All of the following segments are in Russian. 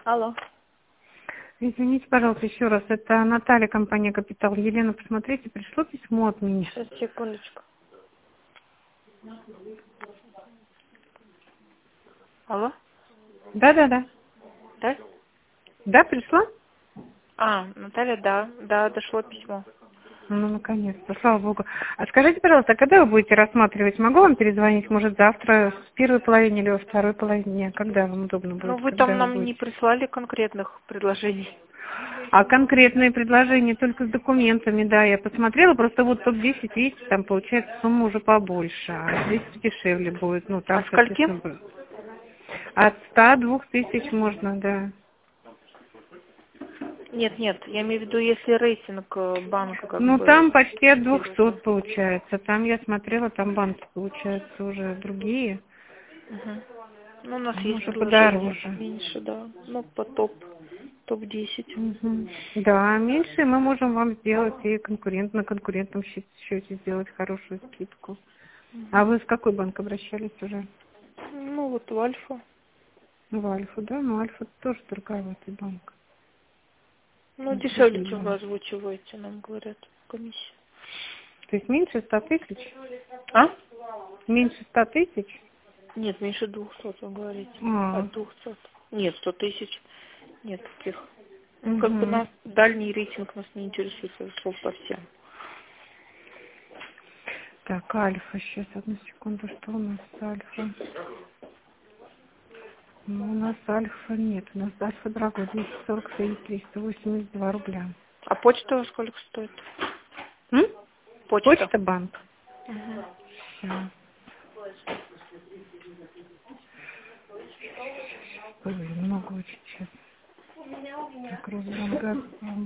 Алло. Извините, пожалуйста, еще раз. Это Наталья, компания «Капитал». Елена, посмотрите, пришло письмо от меня. Сейчас, секундочку. Алло? Да. Да? Да, пришла? Наталья, да, дошло письмо. Ну, наконец-то, слава богу. А скажите, пожалуйста, когда вы будете рассматривать? Могу вам перезвонить, может, завтра, в первой половине или во второй половине дня? Когда вам удобно Ну, будет? вы Когда там вы нам не будете? прислали конкретных предложений. А конкретные предложения только с документами, да, я посмотрела, просто вот топ-10, видите, там получается сумма уже побольше, а здесь дешевле будет, ну, там, От скольки? соответственно, будет. От 100-2000 можно, да. Нет, я имею в виду, если рейтинг банка как Ну, бы там почти от 200 первый. получается, там я смотрела, там банки, получается, уже другие, Угу. Ну, у нас там есть уже предложение подороже. меньше, да. Ну, по топ-10. Мгм. Да, меньше мы можем вам сделать и на конкурентном счете сделать хорошую скидку. А вы в какой банк обращались уже? Ну, вот в Альфа. В Альфу, да? Ну, Альфа тоже торговатый банк. Ну, дешевле, Неплохой чем вы банк. озвучиваете, нам говорят, комиссия. То есть меньше 100 тысяч? А? Меньше 100 тысяч? Нет, меньше 200, вы говорите. А, От 200. Нет, 100 тысяч. Нет таких. Ну, как бы угу. нас, дальний рейтинг нас не интересует совсем. Так, Альфа, сейчас, одну секунду, что у нас с Альфа? Ну, у нас Альфа нет, у нас Альфа дорогой, 243 рубля. А почта во сколько стоит? М? Почта. Почта банк. Угу. Сейчас. Ой, много очень сейчас. Так, Росбанк, Газпром,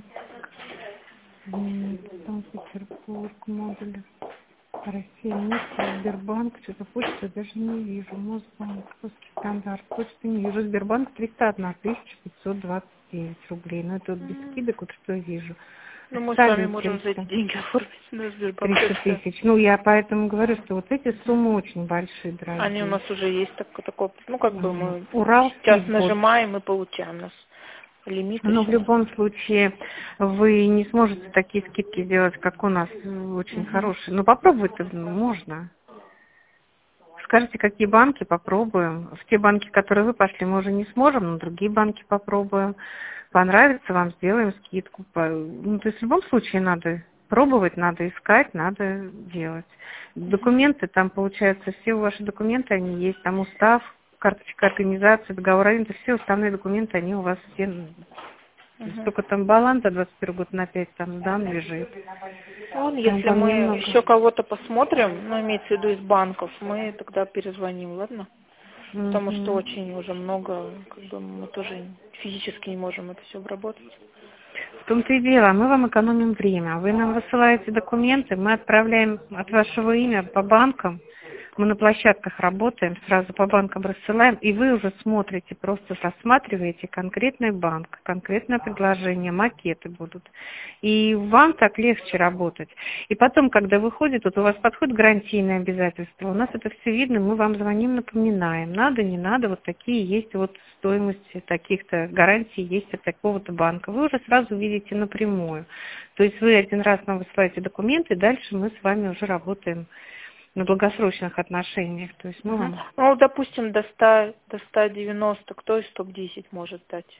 Санкт-Петербург, модули. Россия, Нефть, Сбербанк, что-то почту даже не вижу. Мосбанк, Русский стандарт, почту не вижу. Сбербанк 301 529 рублей. Но это вот без скидок, вот что я вижу. Ну, мы с вами Салют можем за эти 300, деньги оформить на Сбербанк. 300 тысяч. Ну, я поэтому говорю, что вот эти суммы очень большие, Они у дорогие. нас уже есть такой, ну, как бы мы Урал, сейчас Сиб, нажимаем и получаем. У нас лимит и но в все. любом случае вы не сможете такие скидки сделать, как у нас, очень Угу. хорошие. Но попробовать-то можно. Скажите, какие банки, попробуем. В те банки, в которые вы пошли, мы уже не сможем, но другие банки попробуем. Понравится вам, сделаем скидку. Ну, то есть в любом случае надо пробовать, надо искать, надо делать. Документы, там, получается, все ваши документы, они есть, там устав, карточка организации, договор аренды, все уставные документы, они у вас все. То есть Угу. только там баланс за 21 год на 5 там дан лежит. Ну, если Там мы немного. еще кого-то посмотрим, ну, имеется в виду из банков, мы тогда перезвоним, ладно? Потому что Мгм. очень уже много, как бы мы тоже физически не можем это все обработать. В том-то и дело, мы вам экономим время. Вы нам высылаете документы, мы отправляем от вашего имя по банкам. Мы на площадках работаем, сразу по банкам рассылаем, и вы уже смотрите, просто рассматриваете конкретный банк, конкретное предложение, макеты будут. И вам так легче работать. И потом, когда выходит, вот у вас подходит гарантийные обязательства, у нас это все видно, мы вам звоним, напоминаем. Надо, не надо, вот такие есть вот стоимости таких-то гарантий есть от такого-то банка. Вы уже сразу видите напрямую. То есть вы один раз нам высылаете документы, дальше мы с вами уже работаем на долгосрочных отношениях. То есть мы Угу. вам... Ну, допустим, до 100, до 190, кто из топ-10 может дать?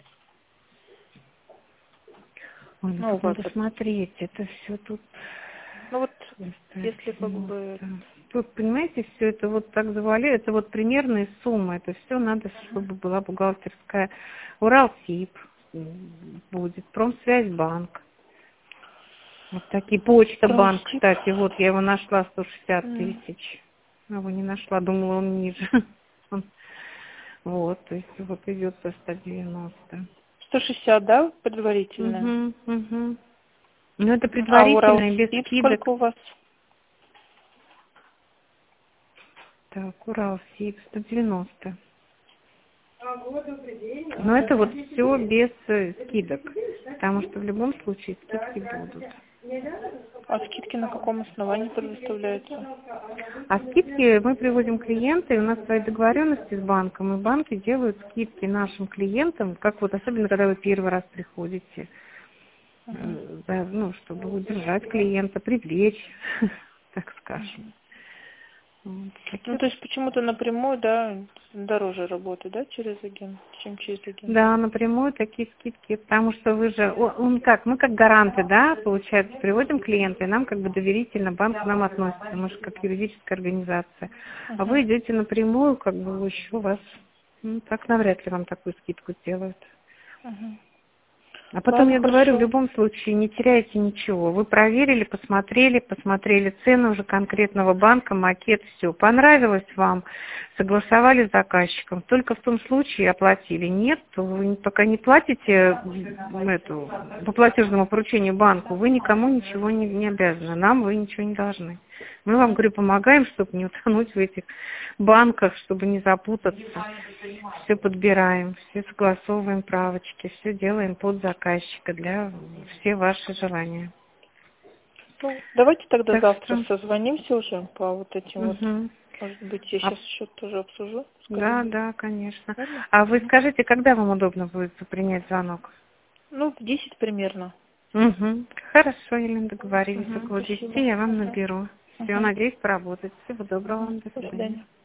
Ой, ну Ну, у тут вас надо это. смотреть, это все тут... Ну, вот, Доставить если как 90. бы... Тут, понимаете, все это вот так завалили, это вот примерные суммы, это все надо, чтобы была бухгалтерская. Уралсиб будет, Промсвязьбанк. Вот такие, Почта банк, Транстип. кстати, вот я его нашла, 160 тысяч. Его не нашла, думала, он ниже. Вот, то есть вот идет за 190. 160, да, предварительно? Угу. Но это А предварительно, без Уралсиб скидок. сколько у вас? Так, Уралсиб, 190. Но это вот все без скидок, потому что в любом случае скидки будут. А скидки на каком основании предоставляются? А скидки мы приводим клиента, и у нас свои договоренности с банком, и банки делают скидки нашим клиентам, как вот особенно когда вы первый раз приходите, да, ну, чтобы удержать клиента, привлечь, так скажем. Вот. Ну, то есть почему-то напрямую, да, дороже работать, да, через агент, чем через агент? Да, напрямую такие скидки, потому что вы же, он как, мы как гаранты, да, получается, приводим клиента, и нам как бы доверительно банк к нам относится, мы же как юридическая организация. А вы идете напрямую, как бы еще у вас, ну, так навряд ли вам такую скидку сделают. А потом Ладно, я говорю, в хорошо. любом случае не теряйте ничего. Вы проверили, посмотрели цены уже конкретного банка, макет, все. Понравилось вам, согласовали с заказчиком. Только в том случае оплатили. Нет, то вы пока не платите по платежному поручению банку, вы никому ничего не обязаны. Нам вы ничего не должны. Мы вам, говорю, помогаем, чтобы не утонуть в этих банках, чтобы не запутаться. Все подбираем, все согласовываем правочки, все делаем под заказчика для все ваши желания. Ну, давайте тогда Так завтра что, созвонимся уже по вот этим вот. мгм. Может быть, я сейчас счет тоже обсужу с Да, коллегой. да, конечно. Ладно? А вы скажите, когда вам удобно будет принять звонок? Ну, в 10 примерно. Угу. Хорошо, Елена, договорились. Около 10 Спасибо. я вам наберу. Все, Мгм. надеюсь поработать. Всего доброго вам. До До свидания. свидания.